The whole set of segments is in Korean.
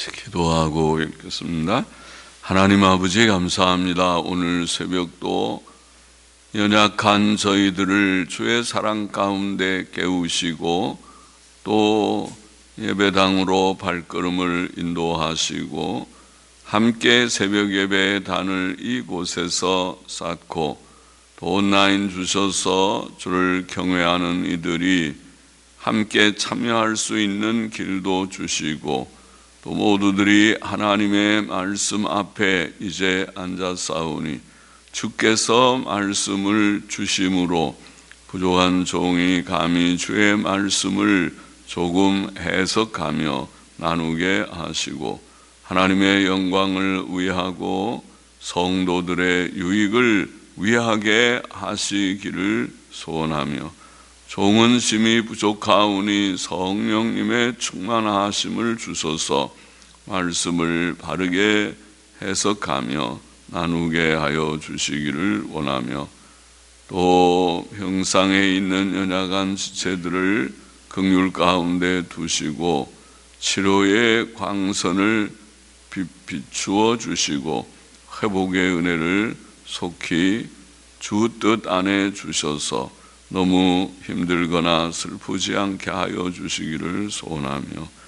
기도하고 읽겠습니다. 하나님 아버지 감사합니다. 오늘 새벽도 연약한 저희들을 주의 사랑 가운데 깨우시고 또 예배당으로 발걸음을 인도하시고 함께 새벽 예배의 단을 이곳에서 쌓고 또 온라인 주셔서 주를 경외하는 이들이 함께 참여할 수 있는 길도 주시고 또 모두들이 하나님의 말씀 앞에 이제 앉아싸우니 주께서 말씀을 주심으로 부족한 종이 감히 주의 말씀을 조금 해석하며 나누게 하시고 하나님의 영광을 위하고 성도들의 유익을 위하게 하시기를 소원하며 종은 심히 부족하오니 성령님의 충만하심을 주소서 말씀을 바르게 해석하며 나누게 하여 주시기를 원하며 또 형상에 있는 연약한 지체들을 긍휼 가운데 두시고 치료의 광선을 비추어 주시고 회복의 은혜를 속히 주 뜻 안에 주셔서 너무 힘들거나 슬프지 않게 하여 주시기를 소원하며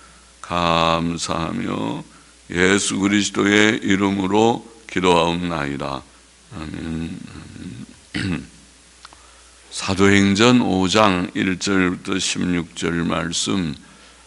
감사하며 예수 그리스도의 이름으로 기도하옵나이다. 아멘. 사도행전 5장 1절부터 16절 말씀,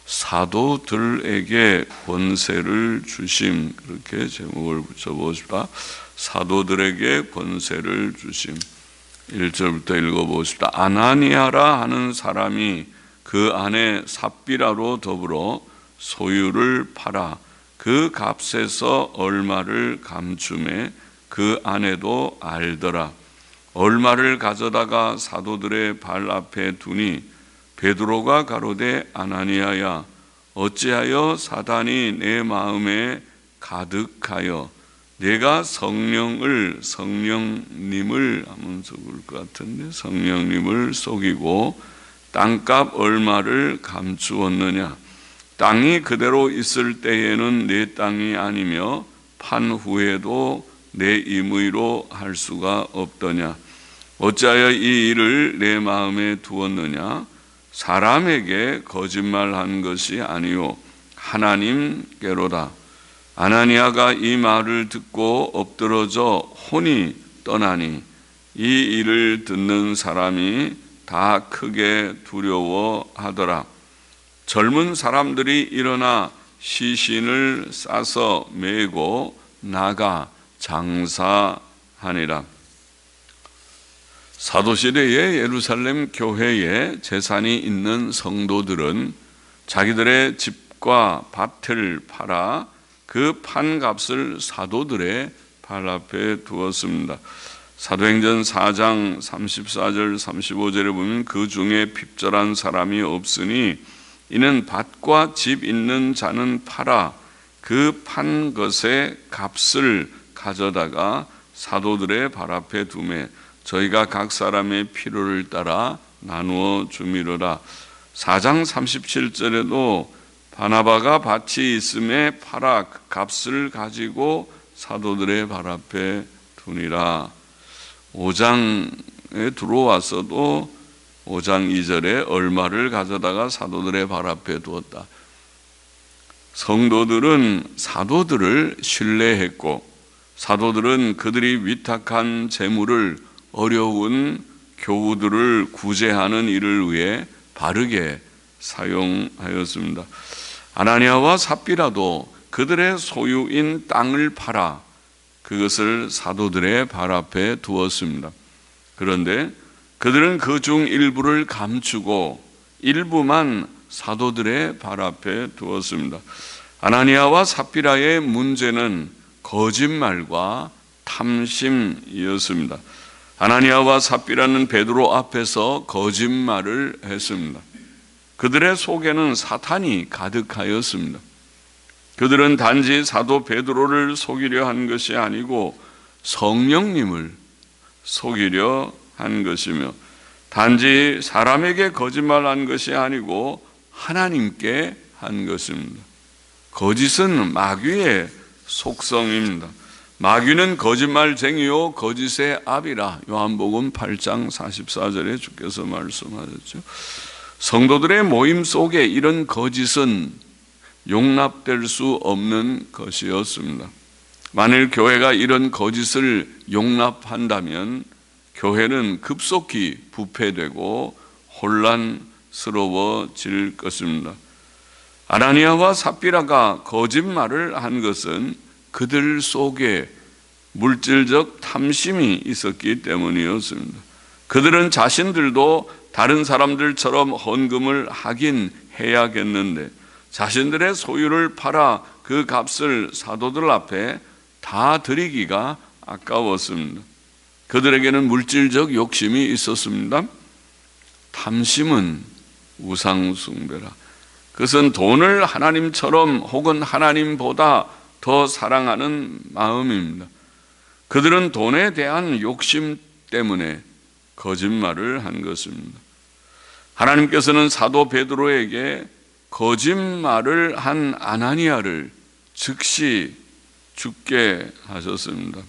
사도들에게 권세를 주심, 그렇게 제목을 붙여보십시다. 사도들에게 권세를 주심. 1절부터 읽어보십시다. 아나니아라 하는 사람이 그 아내 삽비라로 더불어 소유를 팔아 그 값에서 얼마를 감추매 그 아내도 알더라. 얼마를 가져다가 사도들의 발 앞에 두니 베드로가 가로되 아나니아야 어찌하여 사단이 내 마음에 가득하여 내가 성령님을 하면 좋을 것 같은데 성령님을 속이고 땅값 얼마를 감추었느냐. 땅이 그대로 있을 때에는 내 땅이 아니며 판 후에도 내 임의로 할 수가 없더냐. 어찌하여 이 일을 내 마음에 두었느냐. 사람에게 거짓말한 것이 아니요 하나님께로다. 아나니아가 이 말을 듣고 엎드러져 혼이 떠나니 이 일을 듣는 사람이 다 크게 두려워하더라. 젊은 사람들이 일어나 시신을 싸서 메고 나가 장사하니라. 사도시대의 예루살렘 교회에 재산이 있는 성도들은 자기들의 집과 밭을 팔아 그 판값을 사도들의 발 앞에 두었습니다. 사도행전 4장 34절 35절에 보면 그 중에 핍절한 사람이 없으니 이는 밭과 집 있는 자는 팔아 그 판 것의 값을 가져다가 사도들의 발 앞에 두매 저희가 각 사람의 필요를 따라 나누어 주미로라. 4장 37절에도 바나바가 밭이 있음에 팔아 그 값을 가지고 사도들의 발 앞에 두니라. 5장에 들어와서도 5장 2절에 얼마를 가져다가 사도들의 발 앞에 두었다. 성도들은 사도들을 신뢰했고 사도들은 그들이 위탁한 재물을 어려운 교우들을 구제하는 일을 위해 바르게 사용하였습니다. 아나니아와 삽비라도 그들의 소유인 땅을 팔아 그것을 사도들의 발 앞에 두었습니다. 그런데 그들은 그 중 일부를 감추고 일부만 사도들의 발 앞에 두었습니다. 아나니아와 삽비라의 문제는 거짓말과 탐심이었습니다. 아나니아와 삽비라는 베드로 앞에서 거짓말을 했습니다. 그들의 속에는 사탄이 가득하였습니다. 그들은 단지 사도 베드로를 속이려 한 것이 아니고 성령님을 속이려 한 것이며 단지 사람에게 거짓말한 것이 아니고 하나님께 한 것입니다. 거짓은 마귀의 속성입니다. 마귀는 거짓말쟁이요 거짓의 아비라. 요한복음 8장 44절에 주께서 말씀하셨죠. 성도들의 모임 속에 이런 거짓은 용납될 수 없는 것이었습니다. 만일 교회가 이런 거짓을 용납한다면 교회는 급속히 부패되고 혼란스러워질 것입니다. 아나니아와 삽비라가 거짓말을 한 것은 그들 속에 물질적 탐심이 있었기 때문이었습니다. 그들은 자신들도 다른 사람들처럼 헌금을 하긴 해야겠는데 자신들의 소유를 팔아 그 값을 사도들 앞에 다 드리기가 아까웠습니다. 그들에게는 물질적 욕심이 있었습니다. 탐심은 우상숭배라. 그것은 돈을 하나님처럼 혹은 하나님보다 더 사랑하는 마음입니다. 그들은 돈에 대한 욕심 때문에 거짓말을 한 것입니다. 하나님께서는 사도 베드로에게 거짓말을 한 아나니아를 즉시 죽게 하셨습니다.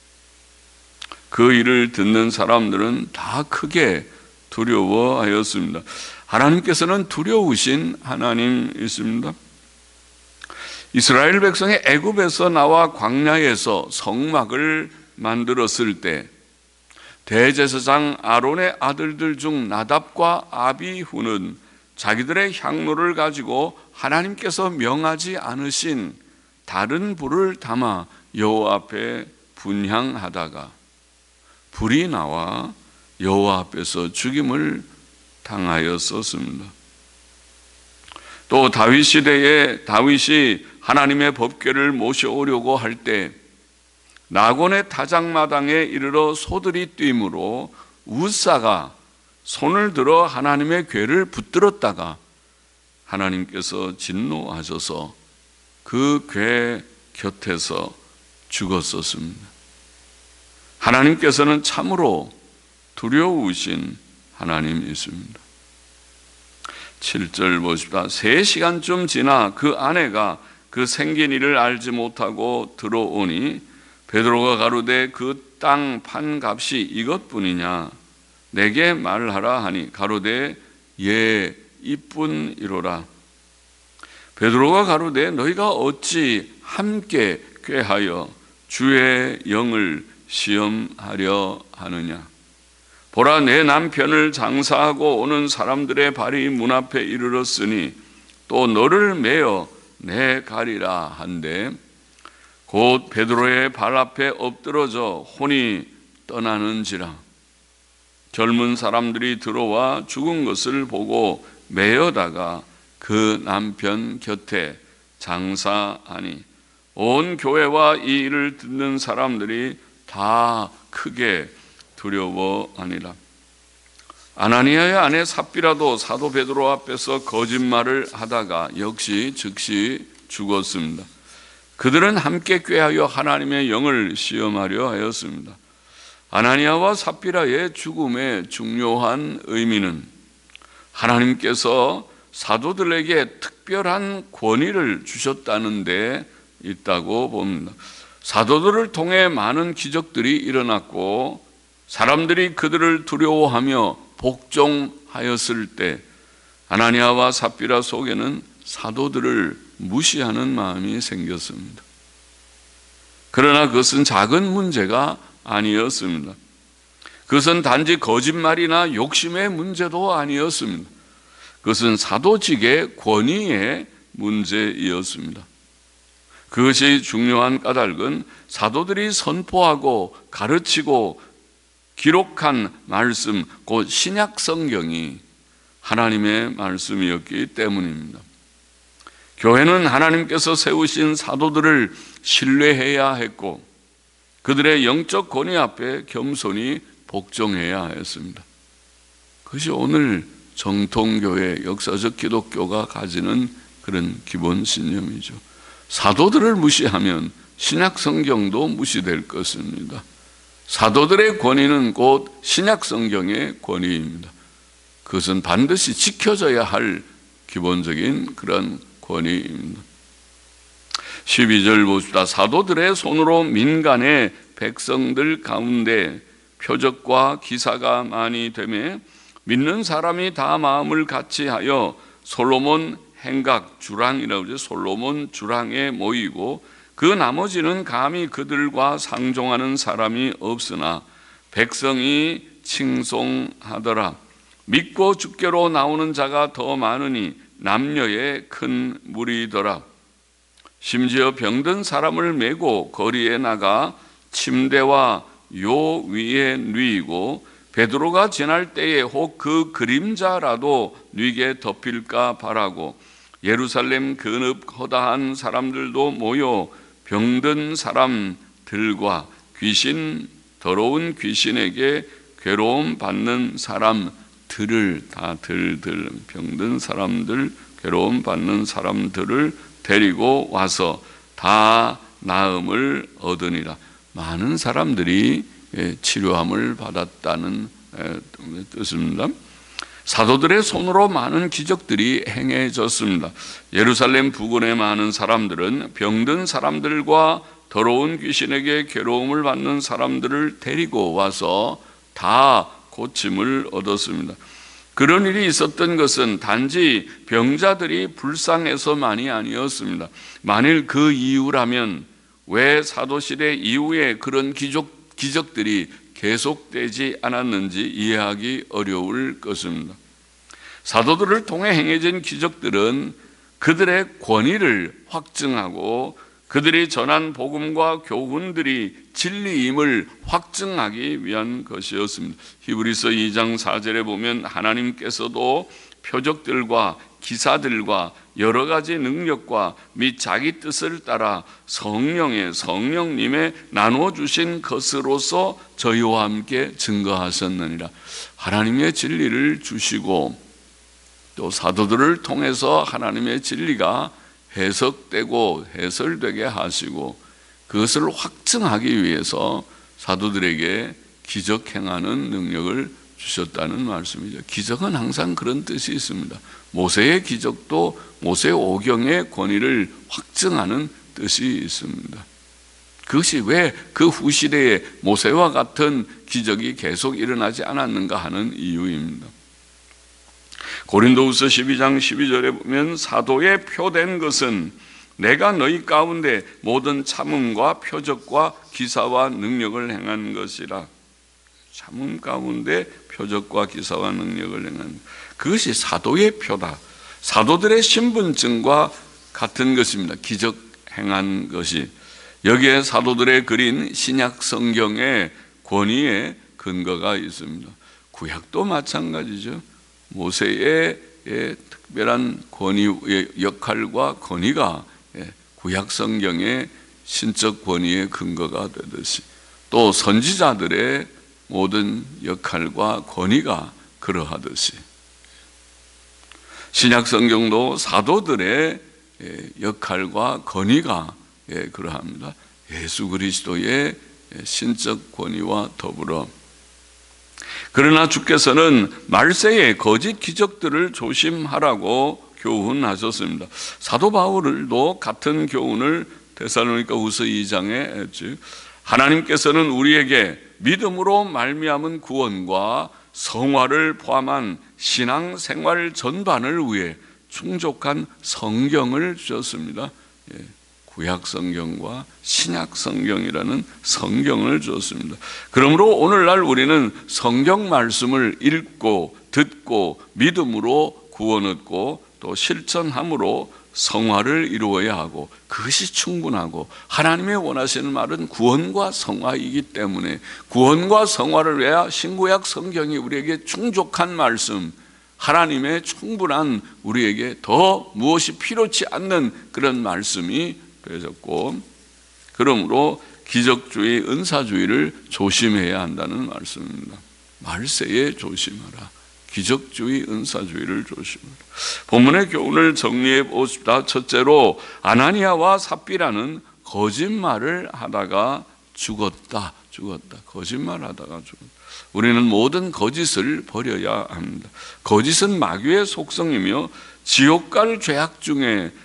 그 일을 듣는 사람들은 다 크게 두려워하였습니다. 하나님께서는 두려우신 하나님이십니다. 이스라엘 백성이 애굽에서 나와 광야에서 성막을 만들었을 때 대제사장 아론의 아들들 중 나답과 아비후는 자기들의 향로를 가지고 하나님께서 명하지 않으신 다른 불을 담아 여호와 앞에 분향하다가 불이 나와 여호와 앞에서 죽임을 당하였었습니다. 또 다윗 시대에 다윗이 하나님의 법궤를 모셔오려고 할 때 나곤의 타작마당에 이르러 소들이 뛰므로 우사가 손을 들어 하나님의 궤를 붙들었다가 하나님께서 진노하셔서 그 궤 곁에서 죽었었습니다. 하나님께서는 참으로 두려우신 하나님이십니다. 7절 보십시다. 3시간쯤 지나 그 아내가 그 생긴 일을 알지 못하고 들어오니 베드로가 가로되 그 땅 판 값이 이것뿐이냐 내게 말하라 하니 가로되 예 이뿐이로라. 베드로가 가로되 너희가 어찌 함께 꾀하여 주의 영을 시험하려 하느냐. 보라 내 남편을 장사하고 오는 사람들의 발이 문 앞에 이르렀으니 또 너를 메어 내 가리라 한데 곧 베드로의 발 앞에 엎드러져 혼이 떠나는지라. 젊은 사람들이 들어와 죽은 것을 보고 메어다가 그 남편 곁에 장사하니 온 교회와 이 일을 듣는 사람들이 다 크게 두려워하니라. 아나니아의 아내 삽비라도 사도 베드로 앞에서 거짓말을 하다가 역시 즉시 죽었습니다. 그들은 함께 꾀하여 하나님의 영을 시험하려 하였습니다. 아나니아와 삽비라의 죽음의 중요한 의미는 하나님께서 사도들에게 특별한 권위를 주셨다는 데 있다고 봅니다. 사도들을 통해 많은 기적들이 일어났고 사람들이 그들을 두려워하며 복종하였을 때 아나니아와 삽비라 속에는 사도들을 무시하는 마음이 생겼습니다. 그러나 그것은 작은 문제가 아니었습니다. 그것은 단지 거짓말이나 욕심의 문제도 아니었습니다. 그것은 사도직의 권위의 문제이었습니다. 그것이 중요한 까닭은 사도들이 선포하고 가르치고 기록한 말씀, 곧 신약 성경이 하나님의 말씀이었기 때문입니다. 교회는 하나님께서 세우신 사도들을 신뢰해야 했고 그들의 영적 권위 앞에 겸손히 복종해야 했습니다. 그것이 오늘 정통교회, 역사적 기독교가 가지는 그런 기본 신념이죠. 사도들을 무시하면 신약 성경도 무시될 것입니다. 사도들의 권위는 곧 신약 성경의 권위입니다. 그것은 반드시 지켜져야 할 기본적인 그런 권위입니다. 12절 봅시다. 사도들의 손으로 민간의 백성들 가운데 표적과 기사가 많이 되매 믿는 사람이 다 마음을 같이하여 솔로몬 행각 주랑이라고 하죠. 솔로몬 주랑에 모이고 그 나머지는 감히 그들과 상종하는 사람이 없으나 백성이 칭송하더라. 믿고 주께로 나오는 자가 더 많으니 남녀의 큰 무리더라. 심지어 병든 사람을 메고 거리에 나가 침대와 요 위에 누이고 베드로가 지날 때에 혹 그 그림자라도 누이게 덮일까 바라고 예루살렘 근읍 허다한 사람들도 모여 병든 사람들과 귀신 더러운 귀신에게 괴로움 받는 사람들을 병든 사람들 괴로움 받는 사람들을 데리고 와서 다 나음을 얻으니라. 많은 사람들이 치료함을 받았다는 뜻입니다. 사도들의 손으로 많은 기적들이 행해졌습니다. 예루살렘 부근에 많은 사람들은 병든 사람들과 더러운 귀신에게 괴로움을 받는 사람들을 데리고 와서 다 고침을 얻었습니다. 그런 일이 있었던 것은 단지 병자들이 불쌍해서만이 아니었습니다. 만일 그 이유라면 왜 사도시대 이후에 그런 기적들이 계속되지 않았는지 이해하기 어려울 것입니다. 사도들을 통해 행해진 기적들은 그들의 권위를 확증하고 그들이 전한 복음과 교훈들이 진리임을 확증하기 위한 것이었습니다. 히브리서 2장 4절에 보면 하나님께서도 표적들과 기사들과 여러 가지 능력과 및 자기 뜻을 따라 성령님의 나누어 주신 것으로서 저희와 함께 증거하셨느니라. 하나님의 진리를 주시고 또 사도들을 통해서 하나님의 진리가 해석되고 해설되게 하시고 그것을 확증하기 위해서 사도들에게 기적 행하는 능력을 주셨다는 말씀이죠. 기적은 항상 그런 뜻이 있습니다. 모세의 기적도 모세 오경의 권위를 확증하는 뜻이 있습니다. 그것이 왜 그 후시대에 모세와 같은 기적이 계속 일어나지 않았는가 하는 이유입니다. 고린도후서 12장 12절에 보면 사도의 표된 것은 내가 너희 가운데 모든 참음과 표적과 기사와 능력을 행한 것이라. 참음 가운데 표적과 기사와 능력을 행한 그것이 사도의 표다. 사도들의 신분증과 같은 것입니다. 기적 행한 것이. 여기에 사도들의 그린 신약 성경의 권위의 근거가 있습니다. 구약도 마찬가지죠. 모세의 특별한 권위의 역할과 권위가 구약 성경의 신적 권위의 근거가 되듯이 또 선지자들의 모든 역할과 권위가 그러하듯이 신약 성경도 사도들의 역할과 권위가 그러합니다. 예수 그리스도의 신적 권위와 더불어 그러나 주께서는 말세의 거짓 기적들을 조심하라고 교훈하셨습니다. 사도 바울도 같은 교훈을 데살로니가후서 2장에 했지. 하나님께서는 우리에게 믿음으로 말미암은 구원과 성화를 포함한 신앙생활 전반을 위해 충족한 성경을 주셨습니다. 구약 성경과 신약 성경이라는 성경을 주었습니다. 그러므로 오늘날 우리는 성경 말씀을 읽고 듣고 믿음으로 구원 얻고 또 실천함으로 성화를 이루어야 하고 그것이 충분하고 하나님의 원하시는 말은 구원과 성화이기 때문에 구원과 성화를 위해 신구약 성경이 우리에게 충족한 말씀, 하나님의 충분한 우리에게 더 무엇이 필요치 않는 그런 말씀이 되어졌고 그러므로 기적주의, 은사주의를 조심해야 한다는 말씀입니다. 말세에 조심하라. 기적주의, 은사주의를 조심하라. 본문의 교훈을 정리해 봅시다. 첫째로 아나니아와 삽비라는 거짓말을 하다가 죽었다. 거짓말하다가 죽었다. 우리는 모든 거짓을 버려야 합니다. 거짓은 마귀의 속성이며 지옥 갈 죄악 중에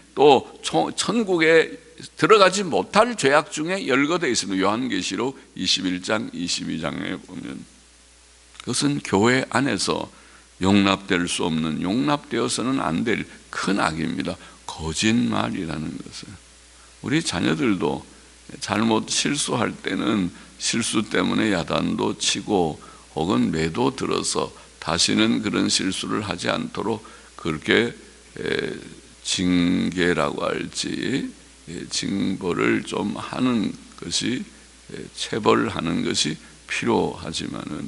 또 천국에 들어가지 못할 죄악 중에 열거되어 있습니다. 요한계시록 21장 22장에 보면 그것은 교회 안에서 용납될 수 없는, 용납되어서는 안 될 큰 악입니다. 거짓말이라는 것은. 우리 자녀들도 잘못 실수할 때는 실수 때문에 야단도 치고 혹은 매도 들어서 다시는 그런 실수를 하지 않도록 그렇게 징계라고 할지 징벌을 좀 하는 것이, 체벌하는 것이 필요하지만은,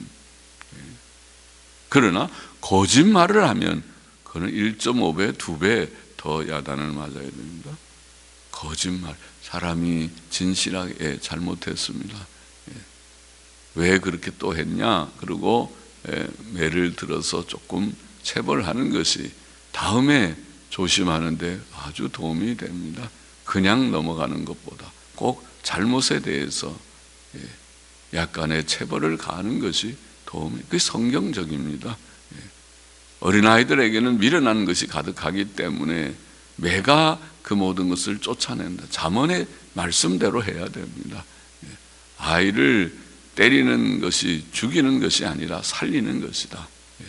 그러나 거짓말을 하면 그는 1.5배, 2배 더 야단을 맞아야 됩니다. 거짓말, 사람이 진실하게 잘못했습니다. 왜 그렇게 또 했냐? 그리고 매를 들어서 조금 체벌하는 것이 다음에 조심하는데 아주 도움이 됩니다. 그냥 넘어가는 것보다 꼭 잘못에 대해서 약간의 체벌을 가하는 것이 도움이, 그게 성경적입니다. 어린아이들에게는 미련한 것이 가득하기 때문에 매가 그 모든 것을 쫓아낸다. 잠언의 말씀대로 해야 됩니다. 아이를 때리는 것이 죽이는 것이 아니라 살리는 것이다.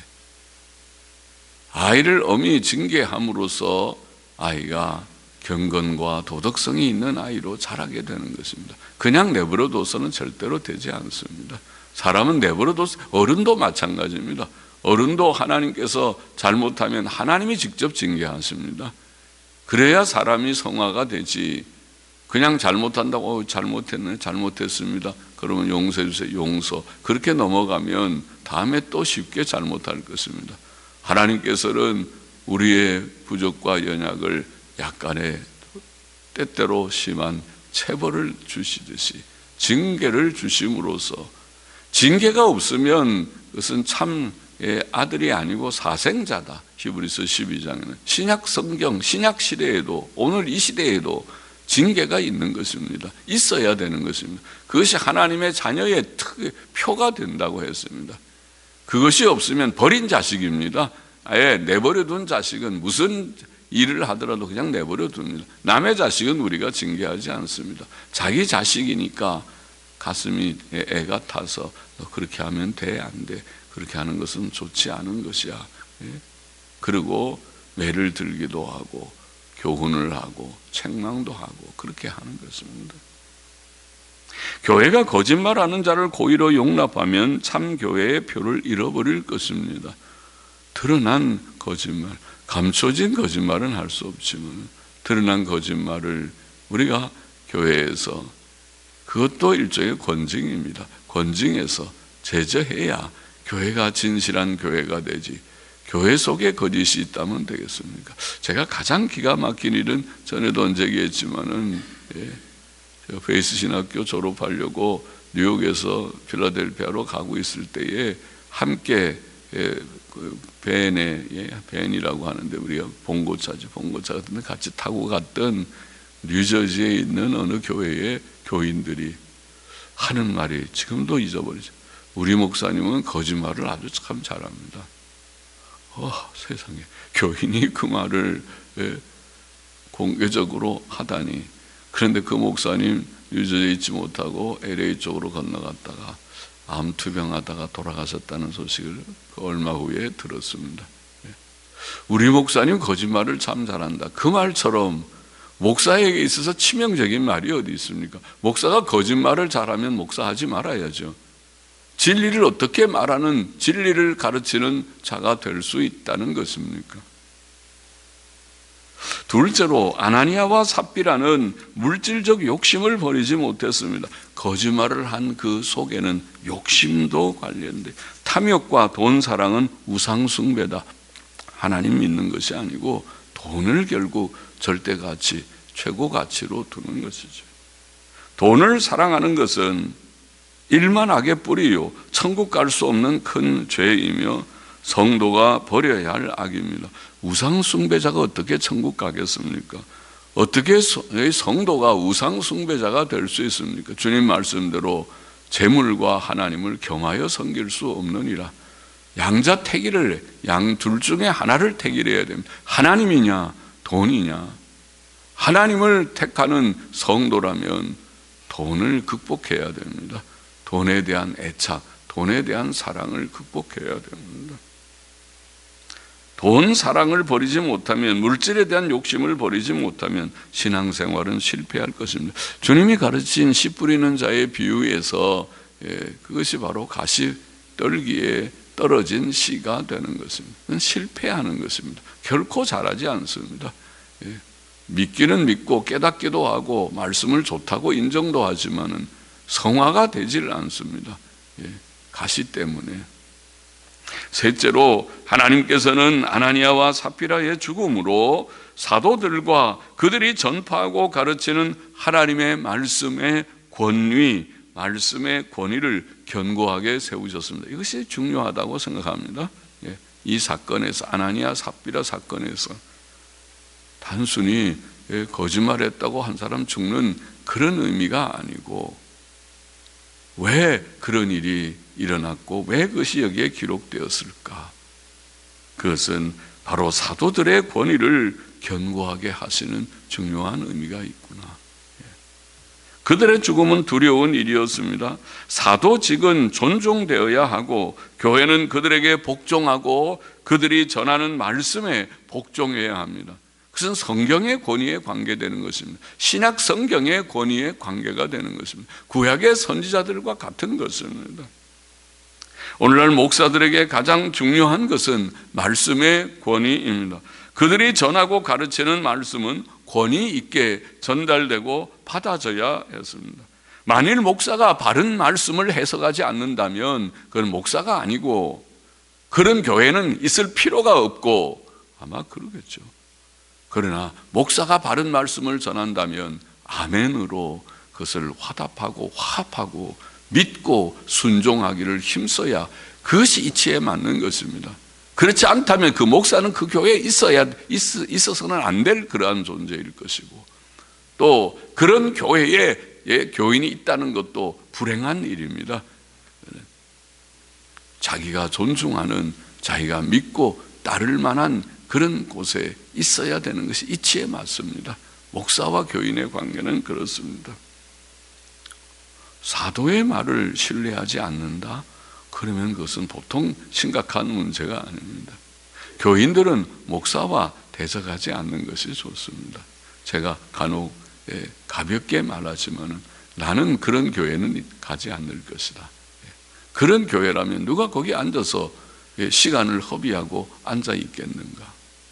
아이를 엄히 징계함으로써 아이가 경건과 도덕성이 있는 아이로 자라게 되는 것입니다. 그냥 내버려둬서는 절대로 되지 않습니다. 사람은 내버려둬서, 어른도 마찬가지입니다. 어른도 하나님께서 잘못하면 하나님이 직접 징계하십니다. 그래야 사람이 성화가 되지, 그냥 잘못한다고 잘못했네, 잘못했습니다, 그러면 용서해 주세요, 용서, 그렇게 넘어가면 다음에 또 쉽게 잘못할 것입니다. 하나님께서는 우리의 부족과 연약을 약간의 때때로 심한 체벌을 주시듯이 징계를 주심으로써, 징계가 없으면 그것은 참 아들이 아니고 사생자다. 히브리서 12장에는 신약 성경, 신약 시대에도, 오늘 이 시대에도 징계가 있는 것입니다. 있어야 되는 것입니다. 그것이 하나님의 자녀의 표가 된다고 했습니다. 그것이 없으면 버린 자식입니다. 아예 내버려둔 자식은 무슨 일을 하더라도 그냥 내버려 둡니다. 남의 자식은 우리가 징계하지 않습니다. 자기 자식이니까 가슴이 애가 타서 너 그렇게 하면 돼, 안 돼, 그렇게 하는 것은 좋지 않은 것이야. 그리고 매를 들기도 하고 교훈을 하고 책망도 하고 그렇게 하는 것입니다. 교회가 거짓말하는 자를 고의로 용납하면 참 교회의 표를 잃어버릴 것입니다. 드러난 거짓말, 감춰진 거짓말은 할 수 없지만 드러난 거짓말을 우리가 교회에서, 그것도 일종의 권징입니다. 권징해서 제재해야 교회가 진실한 교회가 되지, 교회 속에 거짓이 있다면 되겠습니까? 제가 가장 기가 막힌 일은 전에도 언제 얘기했지만은, 제가 베이스 신학교 졸업하려고 뉴욕에서 필라델피아로 가고 있을 때에 함께 벤이라고 하는데 우리가 봉고차 같은 데 같이 타고 갔던 뉴저지에 있는 어느 교회의 교인들이 하는 말이 지금도 잊어버리죠. 우리 목사님은 거짓말을 아주 참 잘합니다. 세상에, 교인이 그 말을 공개적으로 하다니. 그런데 그 목사님 뉴저지에 있지 못하고 LA 쪽으로 건너갔다가 암투병하다가 돌아가셨다는 소식을 얼마 후에 들었습니다. 우리 목사님 거짓말을 참 잘한다. 그 말처럼 목사에게 있어서 치명적인 말이 어디 있습니까? 목사가 거짓말을 잘하면 목사하지 말아야죠. 진리를 어떻게 말하는, 진리를 가르치는 자가 될 수 있다는 것입니까? 둘째로 아나니아와 삽비라는 물질적 욕심을 버리지 못했습니다. 거짓말을 한 그 속에는 욕심도 관련돼, 탐욕과 돈 사랑은 우상 숭배다. 하나님 믿는 것이 아니고 돈을 결국 절대 가치, 최고 가치로 두는 것이죠. 돈을 사랑하는 것은 일만 악의 뿌리요 천국 갈 수 없는 큰 죄이며 성도가 버려야 할 악입니다. 우상 숭배자가 어떻게 천국 가겠습니까? 어떻게 성도가 우상 숭배자가 될 수 있습니까? 주님 말씀대로 재물과 하나님을 겸하여 섬길 수 없느니라. 양자 택일을, 양 둘 중에 하나를 택일해야 됩니다. 하나님이냐 돈이냐. 하나님을 택하는 성도라면 돈을 극복해야 됩니다. 돈에 대한 애착, 돈에 대한 사랑을 극복해야 됩니다. 돈 사랑을 버리지 못하면, 물질에 대한 욕심을 버리지 못하면 신앙생활은 실패할 것입니다. 주님이 가르친 씨 뿌리는 자의 비유에서 그것이 바로 가시떨기에 떨어진 씨가 되는 것입니다. 실패하는 것입니다. 결코 잘하지 않습니다. 믿기는 믿고 깨닫기도 하고 말씀을 좋다고 인정도 하지만은 성화가 되질 않습니다. 가시 때문에. 셋째로, 하나님께서는 아나니아와 삽비라의 죽음으로 사도들과 그들이 전파하고 가르치는 하나님의 말씀의 권위, 말씀의 권위를 견고하게 세우셨습니다. 이것이 중요하다고 생각합니다. 이 사건에서, 아나니아 삽비라 사건에서 단순히 거짓말했다고 한 사람 죽는 그런 의미가 아니고, 왜 그런 일이 일어났고 왜 그것이 여기에 기록되었을까? 그것은 바로 사도들의 권위를 견고하게 하시는 중요한 의미가 있구나. 그들의 죽음은 두려운 일이었습니다. 사도직은 존중되어야 하고 교회는 그들에게 복종하고 그들이 전하는 말씀에 복종해야 합니다. 그것은 성경의 권위에 관계되는 것입니다. 신약 성경의 권위에 관계가 되는 것입니다. 구약의 선지자들과 같은 것입니다. 오늘날 목사들에게 가장 중요한 것은 말씀의 권위입니다. 그들이 전하고 가르치는 말씀은 권위 있게 전달되고 받아져야 했습니다. 만일 목사가 바른 말씀을 해석하지 않는다면 그건 목사가 아니고 그런 교회는 있을 필요가 없고 아마 그러겠죠. 그러나 목사가 바른 말씀을 전한다면 아멘으로 그것을 화답하고 화합하고 믿고 순종하기를 힘써야 그것이 이치에 맞는 것입니다. 그렇지 않다면 그 목사는 그 교회에 있어서는 안 될 그러한 존재일 것이고, 또 그런 교회에 교인이 있다는 것도 불행한 일입니다. 자기가 존중하는, 자기가 믿고 따를 만한 그런 곳에 있어야 되는 것이 이치에 맞습니다. 목사와 교인의 관계는 그렇습니다. 사도의 말을 신뢰하지 않는다? 그러면 그것은 보통 심각한 문제가 아닙니다. 교인들은 목사와 대적하지 않는 것이 좋습니다. 제가 간혹 가볍게 말하지만 나는 그런 교회는 가지 않을 것이다. 그런 교회라면 누가 거기 앉아서 시간을 허비하고 앉아 있겠는가?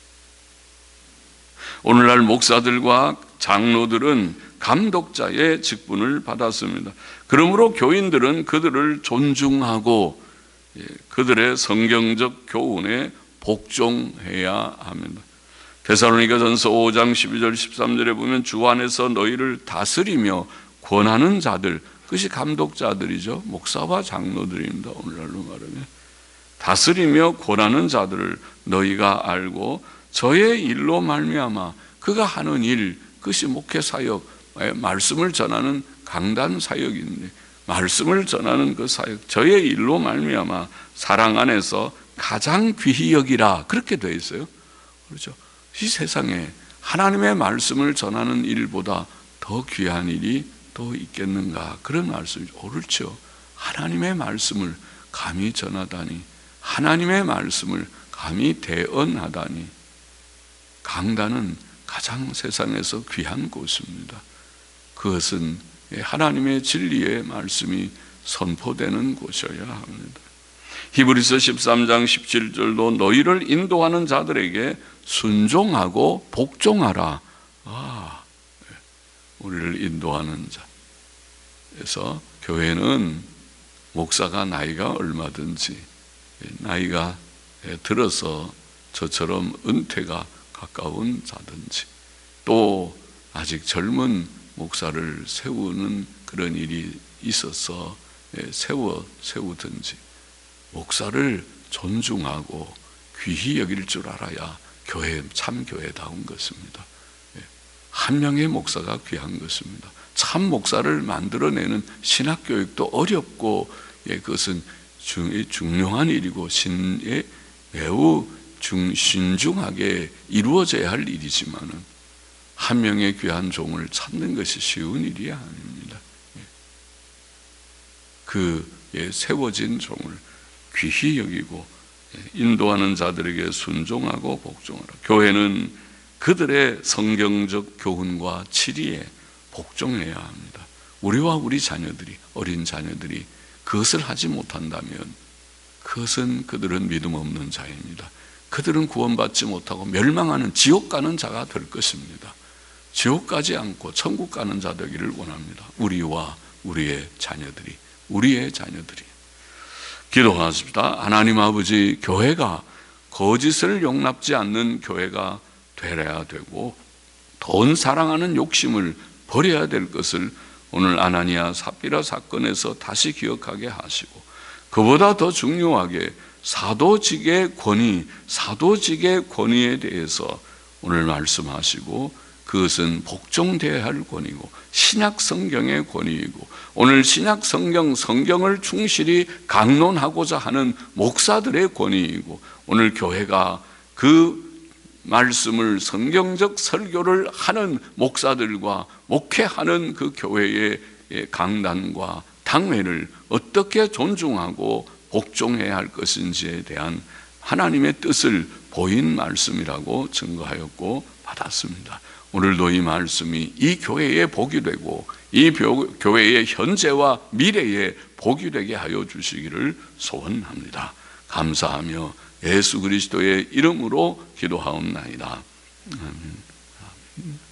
오늘날 목사들과 장로들은 감독자의 직분을 받았습니다. 그러므로 교인들은 그들을 존중하고 그들의 성경적 교훈에 복종해야 합니다. 데살로니가전서 5장 12절 13절에 보면 주 안에서 너희를 다스리며 권하는 자들, 그것이 감독자들이죠. 목사와 장로들입니다. 오늘날로 말하면 다스리며 권하는 자들을 너희가 알고 저의 일로 말미암아 그가 하는 일, 그것이 목회 사역, 말씀을 전하는 강단 사역인데 말씀을 전하는 그 사역, 저의 일로 말미암아 사랑 안에서 가장 귀히 여기라, 그렇게 되어 있어요. 그렇죠? 이 세상에 하나님의 말씀을 전하는 일보다 더 귀한 일이 또 있겠는가? 그런 말씀이 옳죠. 하나님의 말씀을 감히 전하다니, 하나님의 말씀을 감히 대언하다니, 강단은 가장 세상에서 귀한 곳입니다. 그것은 하나님의 진리의 말씀이 선포되는 곳이어야 합니다. 히브리서 13장 17절도 너희를 인도하는 자들에게 순종하고 복종하라. 우리를 인도하는 자. 그래서 교회는 목사가 나이가 얼마든지, 나이가 들어서 저처럼 은퇴가 가까운 자든지, 또 아직 젊은 목사를 세우는 그런 일이 있어서 세우든지, 목사를 존중하고 귀히 여길 줄 알아야 교회, 참 교회다운 것입니다. 한 명의 목사가 귀한 것입니다. 참 목사를 만들어내는 신학교육도 어렵고, 그것은 중요한 일이고 매우 신중하게 이루어져야 할 일이지만은 한 명의 귀한 종을 찾는 것이 쉬운 일이 아닙니다. 그에 세워진 종을 귀히 여기고 인도하는 자들에게 순종하고 복종하라. 교회는 그들의 성경적 교훈과 치리에 복종해야 합니다. 우리와 우리 자녀들이, 어린 자녀들이 그것을 하지 못한다면 그것은 그들은 믿음 없는 자입니다. 그들은 구원받지 못하고 멸망하는 지옥 가는 자가 될 것입니다. 지옥 가지 않고 천국 가는 자 되기를 원합니다. 우리와 우리의 자녀들이, 기도하십시다. 하나님 아버지, 교회가 거짓을 용납지 않는 교회가 되어야 되고 돈 사랑하는 욕심을 버려야 될 것을 오늘 아나니아 삽비라 사건에서 다시 기억하게 하시고, 그보다 더 중요하게 사도직의 권위에 대해서 오늘 말씀하시고, 그것은 복종되어야 할 권위고 신약 성경의 권위이고, 오늘 신약 성경을 충실히 강론하고자 하는 목사들의 권위이고, 오늘 교회가 그 말씀을 성경적 설교를 하는 목사들과 목회하는 그 교회의 강단과 당회를 어떻게 존중하고 복종해야 할 것인지에 대한 하나님의 뜻을 보인 말씀이라고 증거하였고 받았습니다. 오늘도 이 말씀이 이 교회에 복이 되고 이 교회의 현재와 미래에 복이 되게 하여 주시기를 소원합니다. 감사하며 예수 그리스도의 이름으로 기도하옵나이다. 아멘.